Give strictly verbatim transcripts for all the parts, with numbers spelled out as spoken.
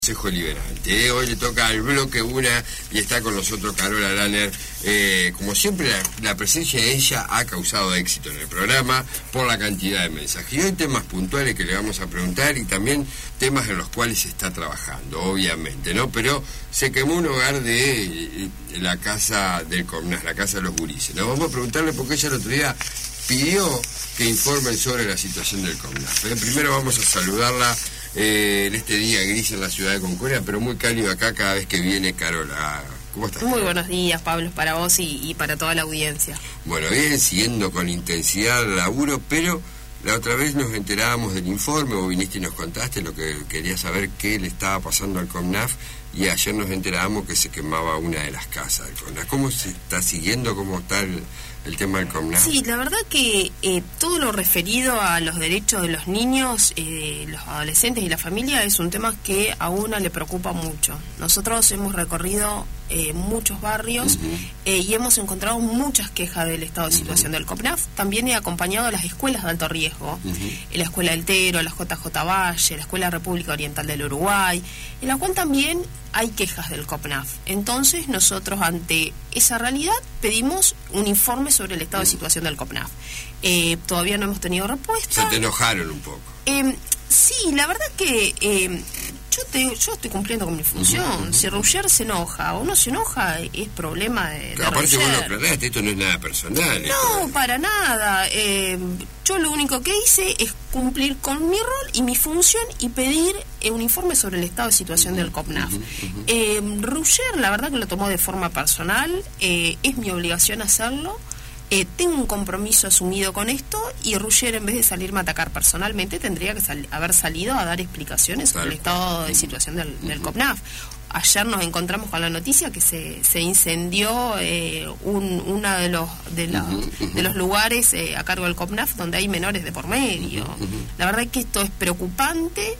Consejo Liberante. Eh, hoy le toca al bloque una y está con nosotros Carola Lanner. Eh, como siempre, la, la presencia de ella ha causado éxito en el programa por la cantidad de mensajes. Y hoy temas puntuales que le vamos a preguntar y también temas en los cuales se está trabajando, obviamente, ¿no? Pero se quemó un hogar de eh, la casa del COPNAF, la casa de los gurises. Nos vamos a preguntarle porque ella el otro día pidió que informen sobre la situación del COPNAF. Eh, primero vamos a saludarla. Eh, en este día gris en la ciudad de Concordia, pero muy cálido acá cada vez que viene Carola. ¿Cómo estás? Muy buenos días, Pablo, para vos y, y para toda la audiencia. Bueno, bien, siguiendo con intensidad el laburo, pero la otra vez nos enterábamos del informe, vos viniste y nos contaste lo que querías saber, qué le estaba pasando al COPNAF, y ayer nos enterábamos que se quemaba una de las casas del COPNAF. ¿Cómo se está siguiendo, cómo está el, el tema del COPNAF? Sí, la verdad que eh, todo lo referido a los derechos de los niños, eh, los adolescentes y la familia es un tema que a una le preocupa mucho. Nosotros hemos recorrido eh, muchos barrios uh-huh. eh, y hemos encontrado muchas quejas del estado de situación uh-huh. del COPNAF. También he acompañado a las escuelas de alto riesgo, uh-huh. la Escuela del Tero, la J J Valle, la Escuela República Oriental del Uruguay, en la cual también hay quejas del COPNAF. Entonces nosotros ante esa realidad pedimos un informe sobre el estado de situación del COPNAF. Eh, todavía no hemos tenido respuesta. Se te enojaron un poco. Eh, sí, la verdad que eh, yo, te, yo estoy cumpliendo con mi función. Uh-huh, uh-huh. Si Roger se enoja o no se enoja, es problema de, de aparte Roger. Vos lo aclaraste, esto no es nada personal. No, esto... para nada. Eh, yo lo único que hice es cumplir con mi rol y mi función y pedir eh, un informe sobre el estado de situación uh-huh, del COPNAF. Uh-huh, uh-huh. Eh, Roger, la verdad que lo tomó de forma personal, eh, es mi obligación hacerlo. Eh, tengo un compromiso asumido con esto y Roger, en vez de salirme a atacar personalmente, tendría que sal- haber salido a dar explicaciones sobre el estado de situación del, del COPNAF. Ayer nos encontramos con la noticia que se, se incendió eh, un, uno de los de, la, de los lugares eh, a cargo del COPNAF donde hay menores de por medio. La verdad es que esto es preocupante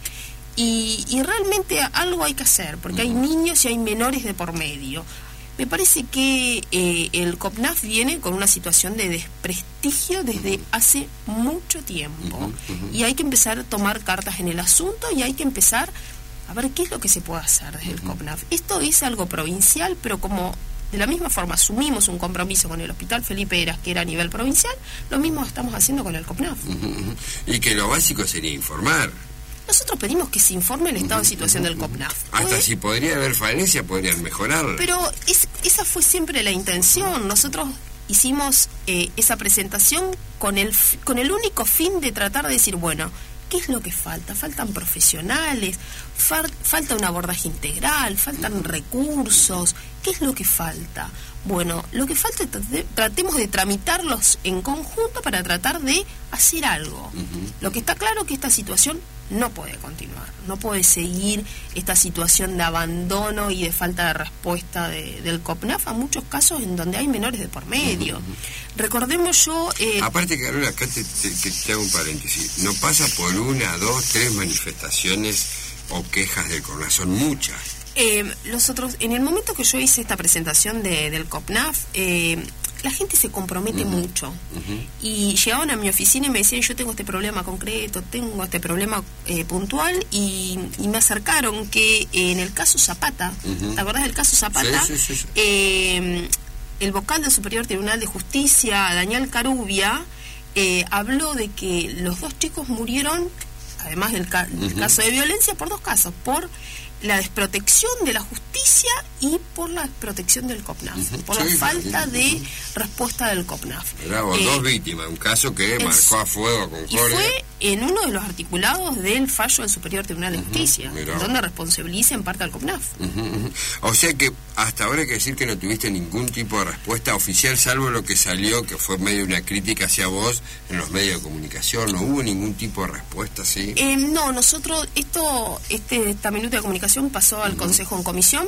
y, y realmente algo hay que hacer, porque hay niños y hay menores de por medio. Me parece que eh, el COPNAF viene con una situación de desprestigio desde uh-huh. hace mucho tiempo uh-huh, uh-huh. y hay que empezar a tomar cartas en el asunto y hay que empezar a ver qué es lo que se puede hacer desde uh-huh. el COPNAF. Esto es algo provincial, pero como de la misma forma asumimos un compromiso con el Hospital Felipe Heras, que era a nivel provincial, lo mismo estamos haciendo con el COPNAF. Uh-huh. Y que lo básico sería informar. Nosotros pedimos que se informe el estado de situación del COPNAF. Hasta ¿Puede? Si podría haber falencia, podrían mejorarlo. Pero es, esa fue siempre la intención. Nosotros hicimos eh, esa presentación con el, con el único fin de tratar de decir, bueno, ¿qué es lo que falta? Faltan profesionales, fal, falta un abordaje integral, faltan recursos. ¿Qué es lo que falta? Bueno, lo que falta es que tratemos de tramitarlos en conjunto para tratar de hacer algo. Uh-huh. Lo que está claro es que esta situación no puede continuar, no puede seguir esta situación de abandono y de falta de respuesta de, del COPNAF a muchos casos en donde hay menores de por medio. Uh-huh. Recordemos yo... Eh, Aparte, Carola, acá te, te, te, te hago un paréntesis. No pasa por una, dos, tres manifestaciones o quejas del COPNAF, son muchas. Eh, nosotros, en el momento que yo hice esta presentación de, del COPNAF, eh, la gente se compromete uh-huh. mucho. Uh-huh. Y llegaban a mi oficina y me decían, yo tengo este problema concreto, tengo este problema eh, puntual, y, y me acercaron que eh, en el caso Zapata, uh-huh. ¿te acordás del caso Zapata? Sí, sí, sí, sí. Eh, el vocal del Superior Tribunal de Justicia, Daniel Carubia, eh, habló de que los dos chicos murieron, además del, ca- uh-huh. del caso de violencia, por dos casos, por la desprotección de la justicia y por la desprotección del COPNAF, uh-huh. por sí, la falta sí, de uh-huh. respuesta del COPNAF. Bravo, eh, dos víctimas, un caso que es, marcó a fuego con y fue en uno de los articulados del fallo del Superior Tribunal de uh-huh. Justicia, mirá. Donde responsabiliza en parte al COPNAF. Uh-huh, uh-huh. O sea que hasta ahora hay que decir que no tuviste ningún tipo de respuesta oficial, salvo lo que salió, que fue medio una crítica hacia vos en los medios de comunicación. ¿No hubo ningún tipo de respuesta así? Eh, no, nosotros, esto, este, esta minuta de comunicación pasó al uh-huh. Consejo en comisión.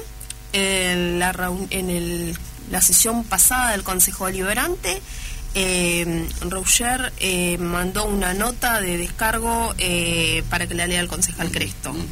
En la, reun- en el, la sesión pasada del Consejo Deliberante, eh, Roger eh, mandó una nota de descargo eh, para que la lea el concejal Cresto. Uh-huh.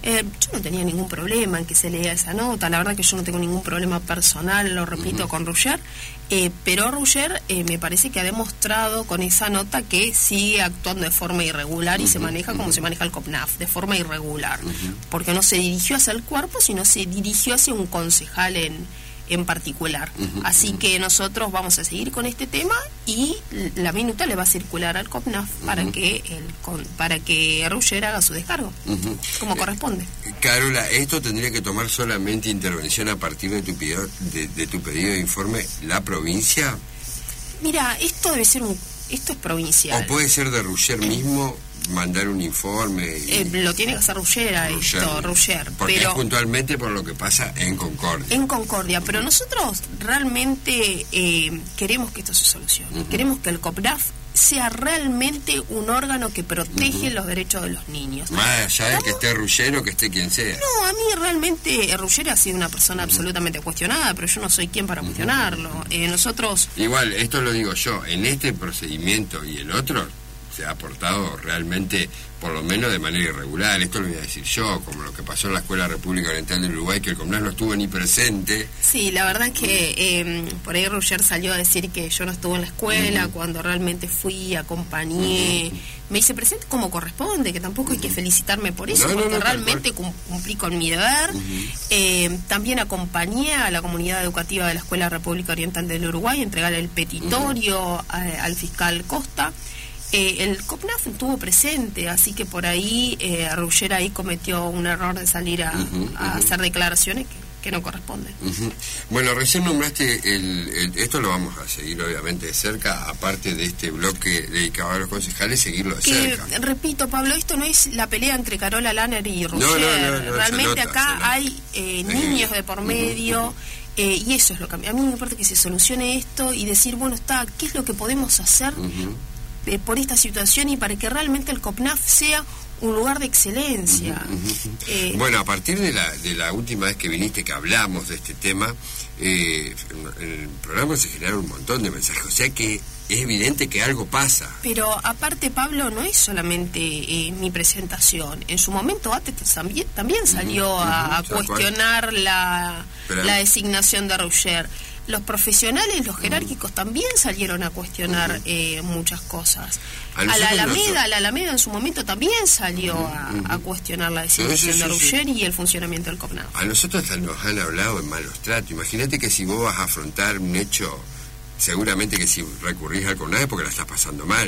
Eh, yo no tenía ningún problema en que se lea esa nota, la verdad que yo no tengo ningún problema personal, lo repito, uh-huh. con Ruger, eh, pero Ruger eh, me parece que ha demostrado con esa nota que sigue actuando de forma irregular y uh-huh. se maneja como uh-huh. se maneja el COPNAF, de forma irregular, uh-huh. porque no se dirigió hacia el cuerpo, sino se dirigió hacia un concejal en... en particular. Uh-huh, Así uh-huh. que nosotros vamos a seguir con este tema y la minuta le va a circular al COPNAF uh-huh. para que el con, para que Ruger haga su descargo, uh-huh. como eh, corresponde. Carola, ¿esto tendría que tomar solamente intervención a partir de tu pedido de, de tu pedido de informe la provincia? Mira, esto debe ser un esto es provincial. ¿O puede ser de Ruger mismo mandar un informe? Y... Eh, lo tiene que hacer Ruger a esto, Ruger. Porque pero, es puntualmente por lo que pasa en Concordia. En Concordia, pero nosotros realmente eh, queremos que esto se solucione. Uh-huh. Queremos que el COPNAF sea realmente un órgano que protege uh-huh. los derechos de los niños. Más allá de que esté Ruger o que esté quien sea. No, a mí realmente Ruger ha sido una persona uh-huh. absolutamente cuestionada, pero yo no soy quien para uh-huh. cuestionarlo. Eh, nosotros... Igual, esto lo digo yo, en este procedimiento y el otro... se ha portado realmente, por lo menos de manera irregular. Esto lo voy a decir yo, como lo que pasó en la Escuela República Oriental del Uruguay, que el COPNAF no estuvo ni presente. Sí, la verdad es que eh, por ahí Ruger salió a decir que yo no estuve en la escuela, uh-huh. cuando realmente fui, acompañé, uh-huh. me hice presente como corresponde, que tampoco uh-huh. hay que felicitarme por eso, no, porque no, no, realmente cumplí con mi deber. Uh-huh. Eh, también acompañé a la comunidad educativa de la Escuela República Oriental del Uruguay, entregar el petitorio uh-huh. a, al fiscal Costa. Eh, el COPNAF estuvo presente, así que por ahí eh, Ruger ahí cometió un error de salir a, uh-huh, a uh-huh. hacer declaraciones que, que no corresponden. Uh-huh. Bueno, recién nombraste, el, el, esto lo vamos a seguir obviamente de cerca, aparte de este bloque dedicado a los concejales, seguirlo de que, cerca. Repito, Pablo, esto no es la pelea entre Carola Lanner y Ruger. No, no, no, no, realmente nota, acá hay eh, niños de por medio. Uh-huh, uh-huh. Eh, y eso es lo que a mí, a mí me importa, que se solucione esto y decir, bueno, está, ¿qué es lo que podemos hacer uh-huh. eh, por esta situación y para que realmente el COPNAF sea un lugar de excelencia? Uh-huh, uh-huh. Eh, bueno, a partir de la, de la última vez que viniste, que hablamos de este tema, eh, en el programa se generaron un montón de mensajes, o sea que es evidente que algo pasa. Pero aparte, Pablo, no es solamente eh, mi presentación. En su momento A T E también, también salió uh-huh, a, a cuestionar la, la designación de Ruger. Los profesionales, los jerárquicos uh-huh. también salieron a cuestionar uh-huh. eh, muchas cosas. A, a la Alameda, a la Alameda en su momento también salió uh-huh. a, a cuestionar la designación sí, sí, de Ruger sí. y el funcionamiento del COPNAF. A nosotros hasta nos han hablado en malos tratos. Imagínate que si vos vas a afrontar un hecho, seguramente que si recurrís al COPNAF es porque la estás pasando mal.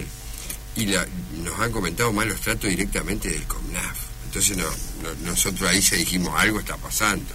Y la, nos han comentado malos tratos directamente del COPNAF. Entonces no, no, nosotros ahí ya dijimos, algo está pasando.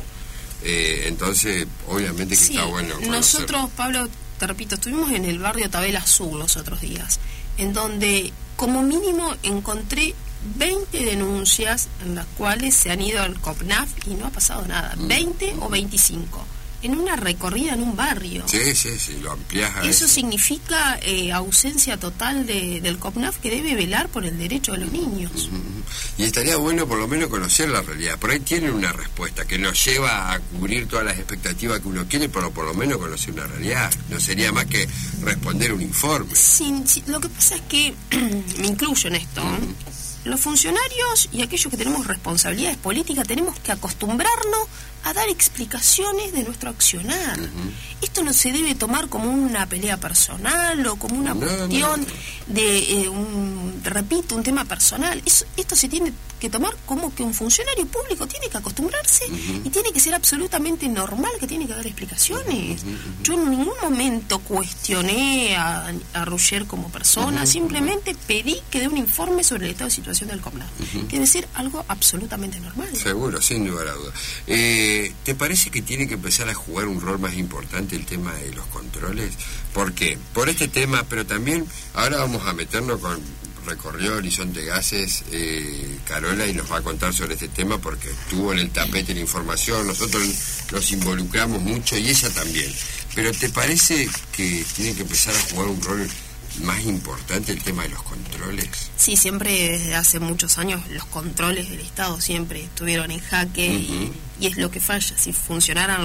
Eh, entonces, obviamente que sí, está bueno conocerlo. Nosotros, Pablo, te repito, estuvimos en el barrio Tabel Azul los otros días, en donde como mínimo encontré veinte denuncias en las cuales se han ido al COPNAF y no ha pasado nada, mm. veinte o veinticinco. En una recorrida en un barrio. Sí, sí, sí, lo ampliás a eso. Eso significa eh, ausencia total de, del COPNAF, que debe velar por el derecho de los niños. Uh-huh. Y estaría bueno por lo menos conocer la realidad. Por ahí tienen una respuesta que nos lleva a cubrir todas las expectativas que uno quiere, pero por lo menos conocer una realidad. No sería más que responder un informe. Sí, sí, lo que pasa es que, me incluyo en esto, uh-huh. los funcionarios y aquellos que tenemos responsabilidades políticas tenemos que acostumbrarnos a dar explicaciones de nuestro accionar. Uh-huh. Esto no se debe tomar como una pelea personal o como una no, cuestión no, no. de, eh, un, repito, un tema personal. Eso, esto se tiene que tomar como que un funcionario público tiene que acostumbrarse uh-huh. y tiene que ser absolutamente normal que tiene que dar explicaciones. Uh-huh. Uh-huh. Yo en ningún momento cuestioné a, a Ruger como persona, uh-huh. simplemente pedí que dé un informe sobre el estado de situación del COPNAF. Uh-huh. Debe ser algo absolutamente normal. Seguro, sin lugar a duda. Eh, ¿Te parece que tiene que empezar a jugar un rol más importante el tema de los controles? ¿Por qué? Por este tema, pero también ahora vamos a meternos con recorrió Horizonte Gases, eh, Carola, y nos va a contar sobre este tema porque estuvo en el tapete la información, nosotros nos involucramos mucho y ella también. Pero ¿te parece que tiene que empezar a jugar un rol más importante el tema de los controles? Sí, siempre desde hace muchos años los controles del Estado siempre estuvieron en jaque uh-huh. y, y es lo que falla. Si funcionaran los,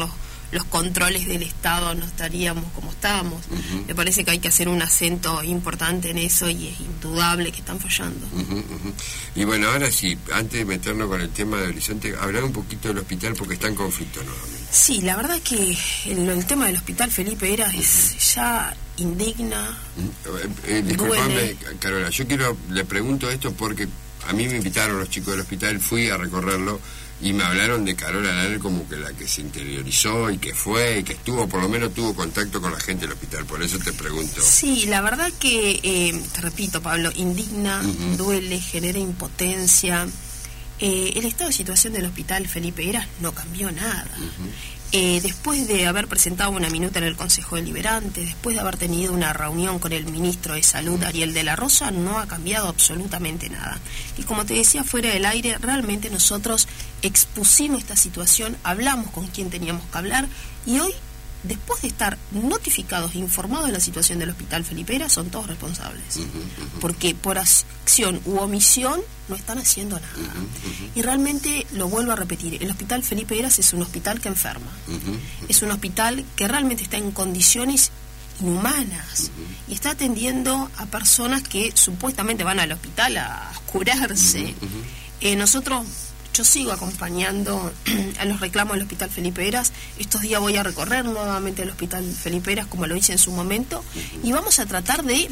los controles del Estado no estaríamos como estamos. Uh-huh. Me parece que hay que hacer un acento importante en eso y es indudable que están fallando. Uh-huh, uh-huh. Y bueno, ahora sí, antes de meternos con el tema de Horizonte, hablar un poquito del hospital porque está en conflicto nuevamente. Sí, la verdad que el, el tema del hospital Felipe Heras uh-huh. es ya indigna. Uh-huh. Eh, eh, disculpame, Carola, yo quiero, le pregunto esto porque a mí me invitaron los chicos del hospital, fui a recorrerlo y me hablaron de Carola Lanner como que la que se interiorizó y que fue y que estuvo, por lo menos tuvo contacto con la gente del hospital, por eso te pregunto. Sí, la verdad que, eh, te repito, Pablo, indigna, uh-huh. duele, genera impotencia. Eh, el estado de situación del hospital Felipe Heras no cambió nada. Uh-huh. Eh, después de haber presentado una minuta en el Consejo Deliberante, después de haber tenido una reunión con el ministro de Salud, Ariel de la Rosa, no ha cambiado absolutamente nada. Y como te decía fuera del aire, realmente nosotros expusimos esta situación, hablamos con quien teníamos que hablar, y hoy, después de estar notificados e informados de la situación del hospital Felipe Heras, son todos responsables. Uh-huh, uh-huh. Porque por acción u omisión no están haciendo nada. Uh-huh, uh-huh. Y realmente, lo vuelvo a repetir, el hospital Felipe Heras es un hospital que enferma. Uh-huh, uh-huh. Es un hospital que realmente está en condiciones inhumanas. Uh-huh. Y está atendiendo a personas que supuestamente van al hospital a curarse. Uh-huh, uh-huh. Eh, nosotros... Yo sigo acompañando a los reclamos del Hospital Felipe Heras. Estos días voy a recorrer nuevamente el Hospital Felipe Heras, como lo hice en su momento, y vamos a tratar de,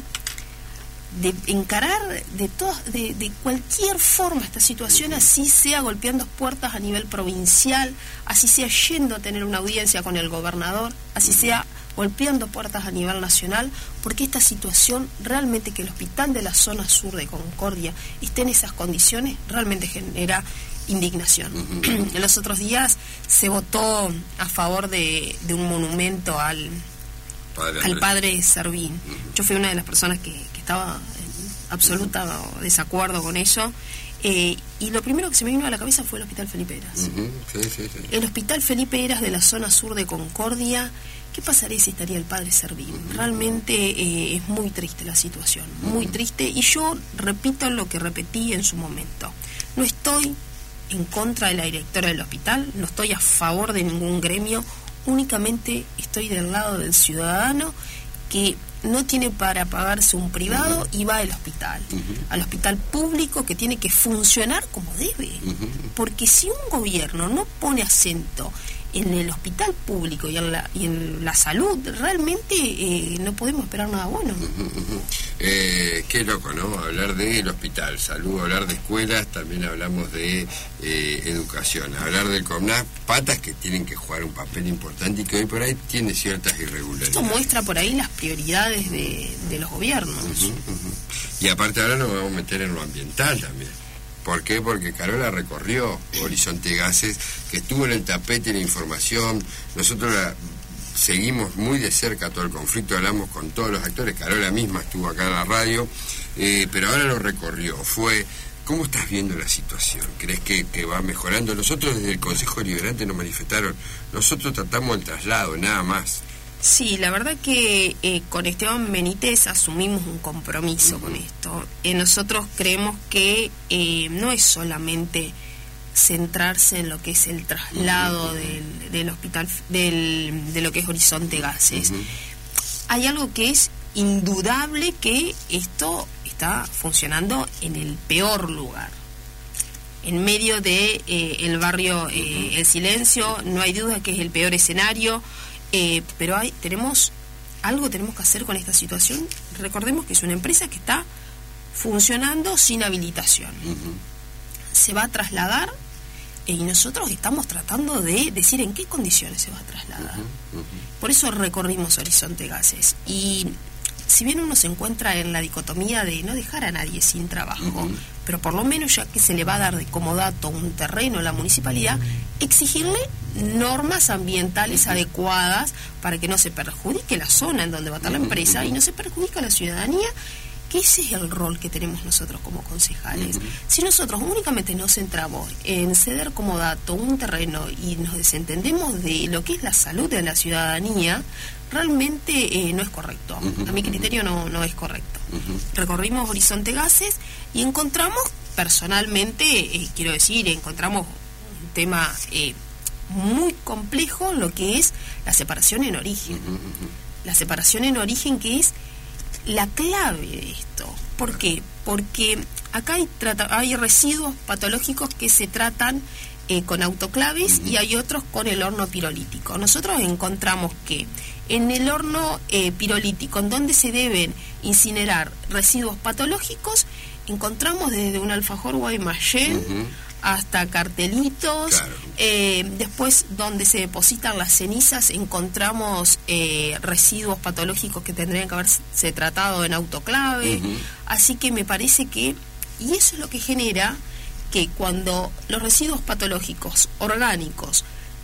de encarar de, todas, de, de cualquier forma esta situación, así sea golpeando puertas a nivel provincial, así sea yendo a tener una audiencia con el gobernador, así sea golpeando puertas a nivel nacional, porque esta situación, realmente que el hospital de la zona sur de Concordia esté en esas condiciones, realmente genera indignación. Uh-huh. Los otros días se votó a favor de, de un monumento al padre, al padre Servín. Uh-huh. Yo fui una de las personas que, que estaba en absoluta uh-huh. desacuerdo con ello. Eh, y lo primero que se me vino a la cabeza fue el Hospital Felipe Heras. Uh-huh. Sí, sí, sí. El Hospital Felipe Heras de la zona sur de Concordia, ¿qué pasaría si estaría el padre Servín? Uh-huh. Realmente eh, es muy triste la situación, uh-huh. muy triste. Y yo repito lo que repetí en su momento. No estoy en contra de la directora del hospital, no estoy a favor de ningún gremio, únicamente estoy del lado del ciudadano que no tiene para pagarse un privado uh-huh. y va al hospital, uh-huh. al hospital público que tiene que funcionar como debe, uh-huh. porque si un gobierno no pone acento en el hospital público y en la, y en la salud, realmente eh, no podemos esperar nada bueno. Uh-huh, uh-huh. Eh, qué loco, ¿no? Hablar del hospital, salud, hablar de escuelas, también hablamos de eh, educación, hablar del CONAF, patas que tienen que jugar un papel importante y que hoy por ahí tiene ciertas irregularidades. Esto muestra por ahí las prioridades de, de los gobiernos. Uh-huh, uh-huh. Y aparte ahora nos vamos a meter en lo ambiental también. ¿Por qué? Porque Carola recorrió Horizonte Gases, que estuvo en el tapete de la información. Nosotros la, seguimos muy de cerca todo el conflicto, hablamos con todos los actores. Carola misma estuvo acá en la radio, eh, pero ahora lo recorrió. Fue, ¿cómo estás viendo la situación? ¿Crees que, que va mejorando? Nosotros desde el Consejo Deliberante nos manifestaron, nosotros tratamos el traslado, nada más. Sí, la verdad que eh, con Esteban Benítez asumimos un compromiso uh-huh. con esto. Eh, nosotros creemos que eh, no es solamente centrarse en lo que es el traslado uh-huh. del, del hospital, del, de lo que es Horizonte Gases. Uh-huh. Hay algo que es indudable, que esto está funcionando en el peor lugar. En medio de eh, el barrio eh, uh-huh. El Silencio, no hay duda que es el peor escenario. Eh, pero hay, tenemos algo tenemos que hacer con esta situación. Recordemos que es una empresa que está funcionando sin habilitación. Uh-huh. Se va a trasladar eh, y nosotros estamos tratando de decir en qué condiciones se va a trasladar. Uh-huh. Uh-huh. Por eso recorrimos Horizonte Gases. Y si bien uno se encuentra en la dicotomía de no dejar a nadie sin trabajo, uh-huh. pero por lo menos ya que se le va a dar de comodato un terreno a la municipalidad, exigirle normas ambientales uh-huh. adecuadas para que no se perjudique la zona en donde va a estar la empresa uh-huh. y no se perjudique a la ciudadanía, que ese es el rol que tenemos nosotros como concejales. Uh-huh. Si nosotros únicamente nos centramos en ceder comodato un terreno y nos desentendemos de lo que es la salud de la ciudadanía, realmente eh, no es correcto. Uh-huh. A mi criterio no, no es correcto. Uh-huh. Recorrimos Horizonte Gases y encontramos, personalmente, eh, quiero decir, encontramos un tema eh, muy complejo lo que es la separación en origen. La separación en origen, que es la clave de esto. ¿Por qué? Porque acá hay, trata, hay residuos patológicos que se tratan eh, con autoclaves uh-huh. y hay otros con el horno pirolítico. Nosotros encontramos que en el horno eh, pirolítico, en donde se deben incinerar residuos patológicos, encontramos desde un alfajor Guaymallén uh-huh. hasta cartelitos, claro. eh, después donde se depositan las cenizas encontramos eh, residuos patológicos que tendrían que haberse tratado en autoclave, uh-huh. así que me parece que, y eso es lo que genera que cuando los residuos patológicos orgánicos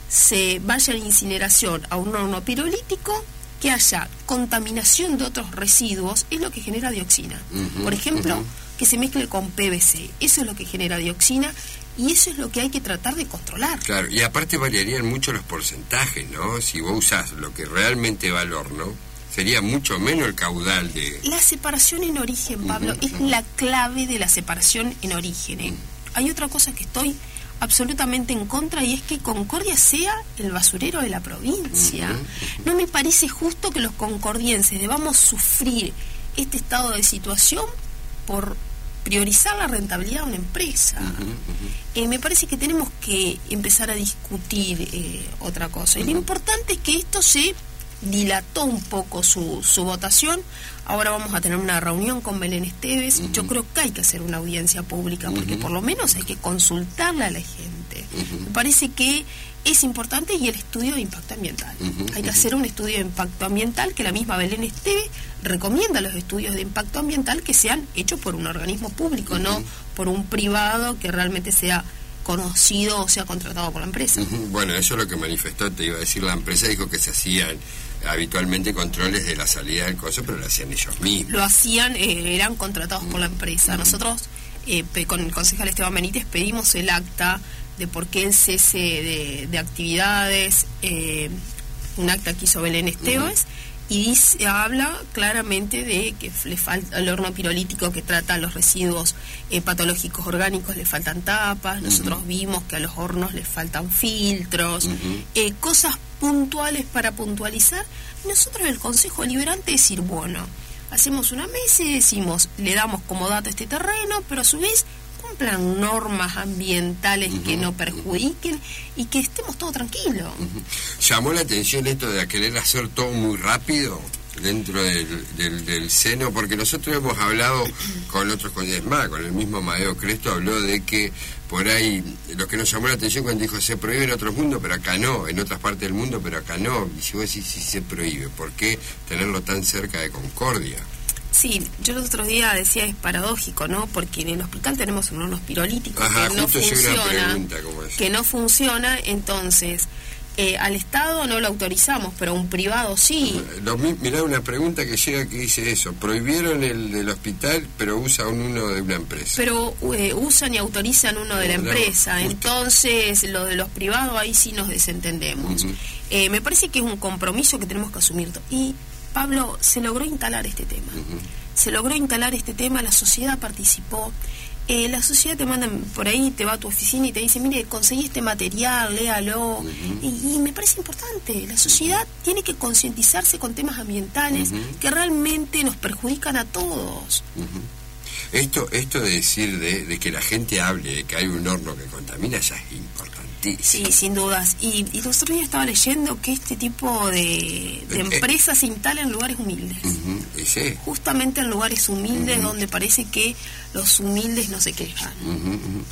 se vayan a incineración a un horno pirolítico, que haya contaminación de otros residuos, es lo que genera dioxina. Uh-huh, Por ejemplo, uh-huh. que se mezcle con P V C, eso es lo que genera dioxina y eso es lo que hay que tratar de controlar. Claro, y aparte variarían mucho los porcentajes, ¿no? Si vos usás lo que realmente va al horno, sería mucho menos el caudal de... La separación en origen, Pablo, uh-huh, es uh-huh. la clave de la separación en origen. ¿eh? Uh-huh. Hay otra cosa que estoy absolutamente en contra, y es que Concordia sea el basurero de la provincia. Uh-huh. No me parece justo que los concordienses debamos sufrir este estado de situación por priorizar la rentabilidad de una empresa. Uh-huh, uh-huh. Eh, me parece que tenemos que empezar a discutir eh, otra cosa. Y uh-huh. lo importante es que esto se dilató un poco su, su votación. Ahora vamos a tener una reunión con Belén Esteves. Uh-huh. Yo creo que hay que hacer una audiencia pública, porque uh-huh. por lo menos hay que consultarle a la gente. Uh-huh. Me parece que es importante, y el estudio de impacto ambiental. Uh-huh. Hay que uh-huh. hacer un estudio de impacto ambiental, que la misma Belén Esteves recomienda los estudios de impacto ambiental que sean hechos por un organismo público, uh-huh. no por un privado que realmente sea conocido o sea contratado por la empresa. Uh-huh. Bueno, eso es lo que manifestó, te iba a decir, la empresa dijo que se hacían habitualmente controles de la salida del coso, pero lo hacían ellos mismos. Lo hacían, eh, eran contratados uh-huh. por la empresa. Uh-huh. Nosotros, eh, pe- con el concejal Esteban Benítez, pedimos el acta de por qué el cese de, de actividades, eh, un acta que hizo Belén Esteves, uh-huh. y dice, habla claramente de que le falta el horno pirolítico que trata los residuos eh, patológicos orgánicos, le faltan tapas. Nosotros uh-huh. vimos que a los hornos les faltan filtros, uh-huh. eh, cosas puntuales para puntualizar. Nosotros, el Consejo Deliberante, decir, bueno, hacemos una mesa y decimos, le damos como dato este terreno, pero a su vez cumplan normas ambientales uh-huh. que no perjudiquen y que estemos todos tranquilos. Uh-huh. Llamó la atención esto de querer hacer todo muy rápido dentro del, del, del seno, porque nosotros hemos hablado con otros consejeros, más, con el mismo Amadeo Cresto, habló de que por ahí, lo que nos llamó la atención cuando dijo se prohíbe en otros mundos, pero acá no, en otras partes del mundo, pero acá no. Y si vos decís si se prohíbe, ¿por qué tenerlo tan cerca de Concordia? Sí, yo el otro día decía, es paradójico, ¿no? Porque en el hospital tenemos unos pirolíticos Ajá, que no funciona, pregunta, que no funciona, entonces eh, al Estado no lo autorizamos, pero a un privado sí. Lo, mirá una pregunta que llega que dice eso, prohibieron el del hospital, pero usan uno de una empresa. Pero eh, usan y autorizan uno de la no, empresa, no, entonces lo de los privados ahí sí nos desentendemos. Uh-huh. Eh, me parece que es un compromiso que tenemos que asumir. Y Pablo, se logró instalar este tema. Uh-huh. Se logró instalar este tema, la sociedad participó. Eh, la sociedad te manda por ahí, te va a tu oficina y te dice, mire, conseguí este material, léalo. Uh-huh. y, y me parece importante. La sociedad uh-huh. tiene que concientizarse con temas ambientales uh-huh. que realmente nos perjudican a todos. Uh-huh. Esto, esto de decir de, de que la gente hable de que hay un horno que contamina ya es importantísimo. Sí, sin dudas. Y, y los otros días estaba leyendo que este tipo de, de empresas se instalan en lugares humildes. Uh-huh. Sí. Justamente en lugares humildes uh-huh. donde parece que los humildes no se quejan. Uh-huh, uh-huh.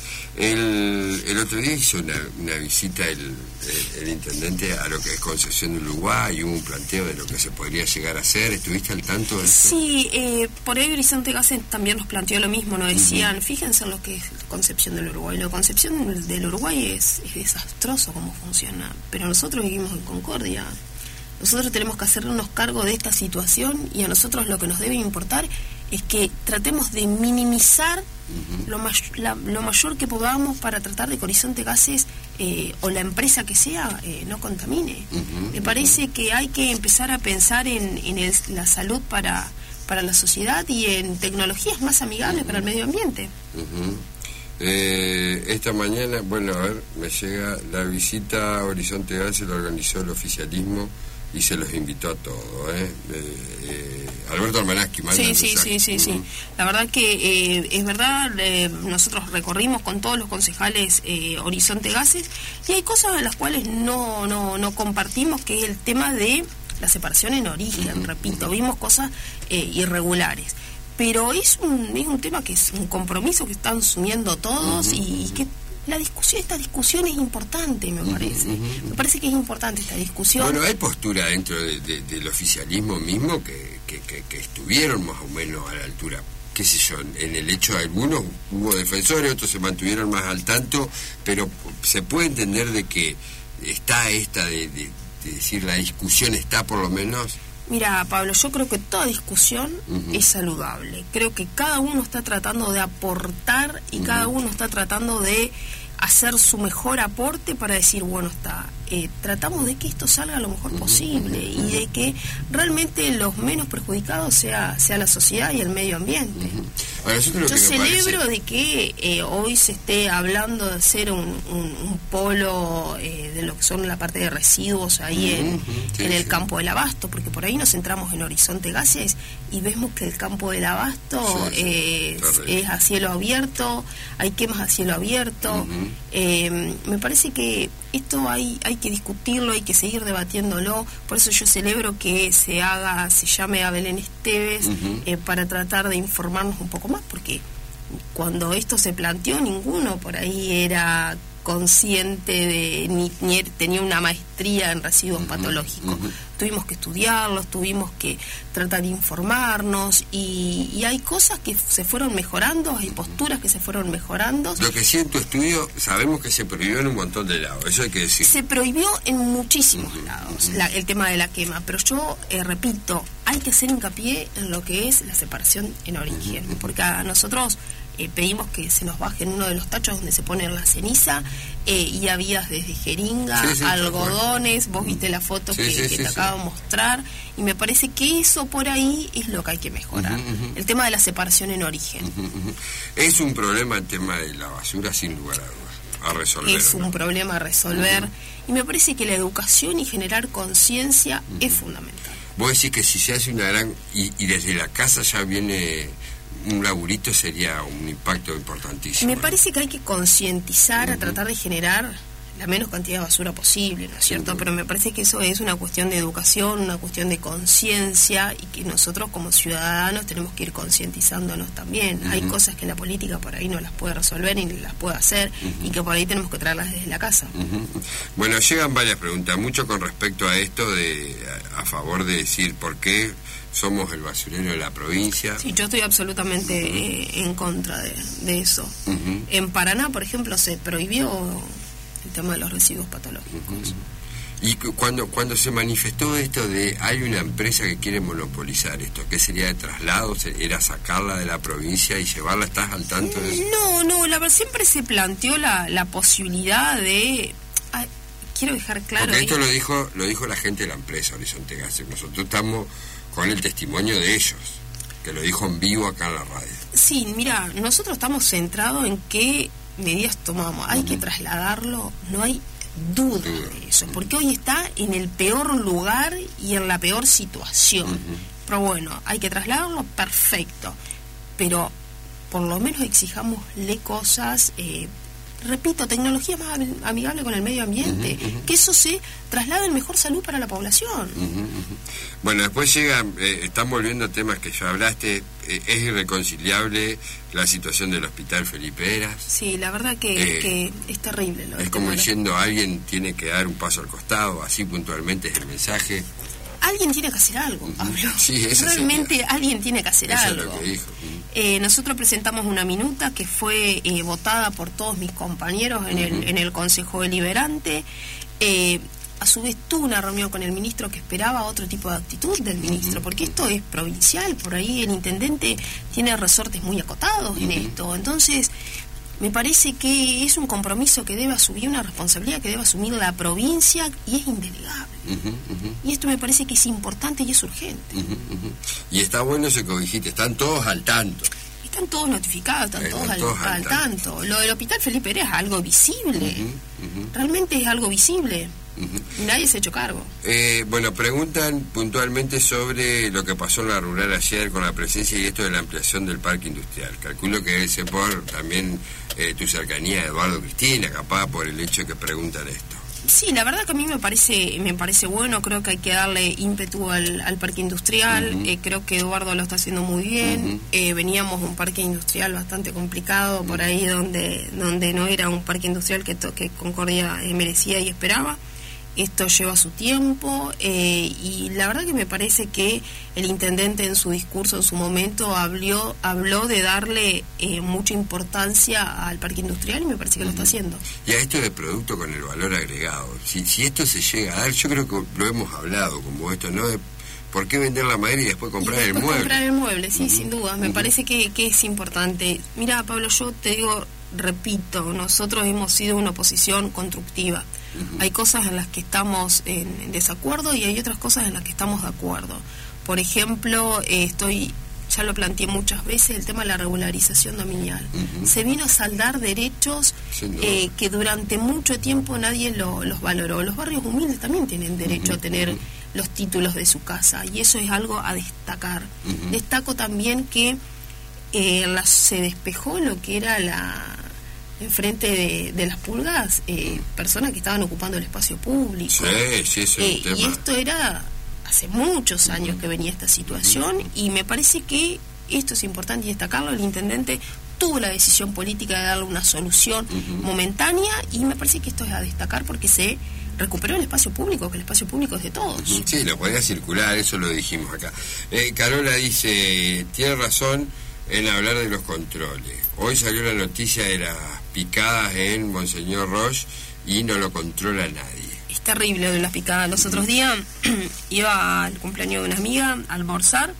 El, el otro día hizo una, una visita el, el, el intendente a lo que es Concepción de Uruguay y hubo un planteo de lo que se podría llegar a hacer. ¿Estuviste al tanto de esto? Sí, eh, por ahí Horizonte Gases también nos planteó lo mismo, nos decían, uh-huh. fíjense en lo que es Concepción del Uruguay. Lo de Concepción del Uruguay es, es desastroso cómo funciona, pero nosotros vivimos en Concordia. Nosotros tenemos que hacernos cargo de esta situación y a nosotros lo que nos debe importar es que tratemos de minimizar uh-huh. lo, may- la, lo mayor que podamos para tratar de que Horizonte Gases eh, o la empresa que sea eh, no contamine. Uh-huh. Me parece uh-huh. que hay que empezar a pensar en, en el, la salud para, para la sociedad y en tecnologías más amigables uh-huh. para el medio ambiente. Uh-huh. Eh, esta mañana, bueno, a ver, me llega la visita a Horizonte Gases, la organizó el oficialismo y se los invitó a todos, ¿eh? eh, eh Alberto Armanaski, manda sí, sí, sí, sí, sí. La verdad que eh, es verdad, eh, nosotros recorrimos con todos los concejales eh, Horizonte Gases y hay cosas en las cuales no, no, no compartimos, que es el tema de la separación en origen, uh-huh. repito, vimos cosas eh, irregulares. Pero es un, es un tema que es un compromiso que están asumiendo todos uh-huh. y, y que la discusión, esta discusión es importante, me parece. Uh-huh. Me parece que es importante esta discusión. Bueno, hay postura dentro de, de, del oficialismo mismo que, que, que, que estuvieron más o menos a la altura. Qué sé yo, en el hecho de algunos hubo defensores, otros se mantuvieron más al tanto, pero se puede entender de que está esta de, de, de decir la discusión está por lo menos. Mira, Pablo, yo creo que toda discusión uh-huh. es saludable. Creo que cada uno está tratando de aportar y uh-huh. cada uno está tratando de hacer su mejor aporte para decir, bueno, está, eh, tratamos de que esto salga lo mejor posible uh-huh. y de que realmente los menos perjudicados sea, sea la sociedad y el medio ambiente. Uh-huh. Ahora, yo yo celebro parece... de que eh, hoy se esté hablando de hacer un, un, un polo eh, de lo que son la parte de residuos ahí uh-huh. en, sí, en el sí. campo del Abasto, porque por ahí nos entramos en Horizonte Gases y vemos que el campo del Abasto sí, eh, sí. es, es a cielo abierto, hay quemas a cielo abierto. Uh-huh. Eh, me parece que esto hay hay que discutirlo, hay que seguir debatiéndolo, por eso yo celebro que se haga, se llame a Belén Esteves uh-huh. eh, para tratar de informarnos un poco más, porque cuando esto se planteó ninguno por ahí era consciente de ni, ni tenía una maestría en residuos uh-huh, patológicos. Uh-huh. Tuvimos que estudiarlos, tuvimos que tratar de informarnos y, y hay cosas que se fueron mejorando, hay posturas que se fueron mejorando. Lo que sí en tu estudio sabemos que se prohibió en un montón de lados, eso hay que decir. Se prohibió en muchísimos uh-huh, lados uh-huh. La, el tema de la quema, pero yo eh, repito, hay que hacer hincapié en lo que es la separación en origen, uh-huh. porque a nosotros Eh, pedimos que se nos baje en uno de los tachos donde se pone la ceniza eh, y había desde jeringa, sí, sí, algodones, vos viste la foto sí, que, sí, que te sí, acabo de sí. mostrar y me parece que eso por ahí es lo que hay que mejorar, uh-huh, uh-huh. el tema de la separación en origen. Uh-huh, uh-huh. Es un problema el tema de la basura sin lugar a dudas, a resolver. Es un ¿no? problema a resolver uh-huh. y me parece que la educación y generar conciencia uh-huh. es fundamental. Vos decís que si se hace una gran, y, y desde la casa ya viene un laburito, sería un impacto importantísimo. Me ¿no? parece que hay que concientizar uh-huh. a tratar de generar la menos cantidad de basura posible, ¿no es cierto? Uh-huh. Pero me parece que eso es una cuestión de educación, una cuestión de conciencia y que nosotros como ciudadanos tenemos que ir concientizándonos también. Uh-huh. Hay cosas que la política por ahí no las puede resolver ni las puede hacer uh-huh. y que por ahí tenemos que traerlas desde la casa. Uh-huh. Bueno, llegan varias preguntas, mucho con respecto a esto de a, a favor de decir por qué somos el basurero de la provincia. Sí, yo estoy absolutamente uh-huh. eh, en contra de, de eso. Uh-huh. En Paraná, por ejemplo, se prohibió el tema de los residuos patológicos. Uh-huh. Y cuando cuando se manifestó esto de hay una empresa que quiere monopolizar esto, ¿qué sería de traslado? ¿Era sacarla de la provincia y llevarla? ¿Estás al tanto de eso? No, no, la verdad siempre se planteó la, la posibilidad de... Ay, quiero dejar claro... Porque esto lo dijo lo dijo la gente de la empresa Horizonte Gases. Nosotros estamos con el testimonio de ellos, que lo dijo en vivo acá en la radio. Sí, mira, nosotros estamos centrados en qué medidas tomamos. Hay uh-huh. que trasladarlo, no hay duda uh-huh. de eso, porque hoy está en el peor lugar y en la peor situación. Uh-huh. Pero bueno, hay que trasladarlo, perfecto. Pero por lo menos exijámosle cosas... Eh, repito, tecnología más amigable con el medio ambiente, uh-huh, uh-huh. que eso se traslade en mejor salud para la población. Uh-huh, uh-huh. Bueno, después llega, eh, están volviendo a temas que ya hablaste, eh, es irreconciliable la situación del Hospital Felipe Heras. Sí, la verdad que, eh, que es terrible. Lo es como diciendo, alguien tiene que dar un paso al costado, así puntualmente es el mensaje. Alguien tiene que hacer algo, Pablo. Sí, eso realmente sería. Alguien tiene que hacer eso algo. Es lo que dijo. Eh, nosotros presentamos una minuta que fue eh, votada por todos mis compañeros en, uh-huh. el, en el Consejo Deliberante. Eh, a su vez tuve una reunión con el ministro que esperaba otro tipo de actitud del ministro, uh-huh. porque esto es provincial, por ahí el intendente tiene resortes muy acotados uh-huh. en esto. Entonces, me parece que es un compromiso que debe asumir, una responsabilidad que debe asumir la provincia y es indelegable. Uh-huh, uh-huh. Y esto me parece que es importante y es urgente. Uh-huh, uh-huh. Y está bueno eso que dijiste, están todos al tanto. están todos notificados, están Están todos al, todos al al tanto. tanto. Lo del Hospital Felipe Heredia es algo visible, Uh-huh, uh-huh. realmente es algo visible, Uh-huh. y nadie se ha hecho cargo. Eh, bueno, preguntan puntualmente sobre lo que pasó en la rural ayer con la presencia y esto de la ampliación del parque industrial. Calculo que debe ser por también eh, tu cercanía a Eduardo Cristina, capaz por el hecho de que preguntan esto. Sí, la verdad que a mí me parece me parece bueno, creo que hay que darle ímpetu al, al parque industrial, uh-huh. eh, creo que Eduardo lo está haciendo muy bien, uh-huh. eh, veníamos de un parque industrial bastante complicado, uh-huh. por ahí donde donde no era un parque industrial que, to, que Concordia eh, merecía y esperaba. Esto lleva su tiempo eh, y la verdad que me parece que el intendente en su discurso en su momento habló, habló de darle eh, mucha importancia al parque industrial y me parece que uh-huh. lo está haciendo. Y a esto de producto con el valor agregado, si, si esto se llega a dar, yo creo que lo hemos hablado como esto, ¿no? De ¿por qué vender la madera y después comprar y después el mueble? comprar el mueble, sí, uh-huh. sin duda. Me uh-huh. parece que, que es importante. Mira, Pablo, yo te digo, repito, nosotros hemos sido una oposición constructiva. Uh-huh. Hay cosas en las que estamos en, en desacuerdo y hay otras cosas en las que estamos de acuerdo. Por ejemplo, eh, estoy, ya lo planteé muchas veces, el tema de la regularización dominial. Uh-huh. Se vino a saldar derechos eh, que durante mucho tiempo nadie lo, los valoró. Los barrios humildes también tienen derecho uh-huh. a tener uh-huh. los títulos de su casa y eso es algo a destacar. Uh-huh. Destaco también que eh, la, se despejó lo que era la... enfrente de, de las pulgas, eh, personas que estaban ocupando el espacio público. Sí, sí, sí, eh, y esto era hace muchos años que venía esta situación y me parece que esto es importante destacarlo. El intendente tuvo la decisión política de darle una solución uh-huh. momentánea y me parece que esto es a destacar porque se recuperó el espacio público, que el espacio público es de todos. Sí, lo podía circular, eso lo dijimos acá. Eh, Carola dice, tiene razón en hablar de los controles. Hoy salió la noticia de las picadas en Monseñor Roche y no lo controla nadie. Es terrible lo de las picadas. Los otros días iba al cumpleaños de una amiga a almorzar,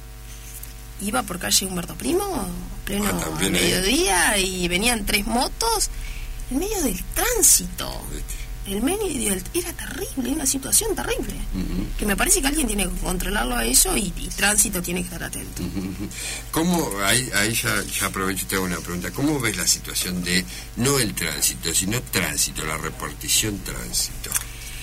iba por calle Humberto Primo, pleno ah, mediodía, y venían tres motos en medio del tránsito. El medio del, era terrible, una situación terrible. Uh-huh. Que me parece que alguien tiene que controlarlo a eso y, y tránsito tiene que estar atento. Uh-huh. ¿Cómo, ahí, ahí ya, ya aprovecho y te hago una pregunta, ¿cómo ves la situación de, no el tránsito, sino tránsito, la repartición tránsito?